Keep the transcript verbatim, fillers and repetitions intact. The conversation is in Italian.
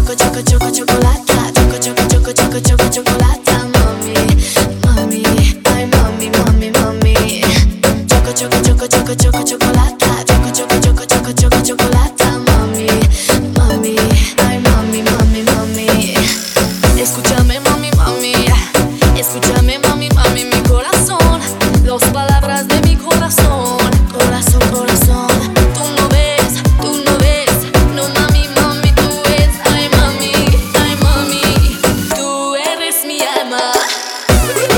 choco, choco, choco, cioccolata. Choco, choco, choco, choco, choco, cioccolata. Mommy, mommy, ay mommy, mommy, mommy. Choco, choco, choco, choco, choco, cioccolata. Choco, choco, choco, choco, choco, cioccolata. Mommy, mommy, ay mommy, mommy, mommy. Escúchame,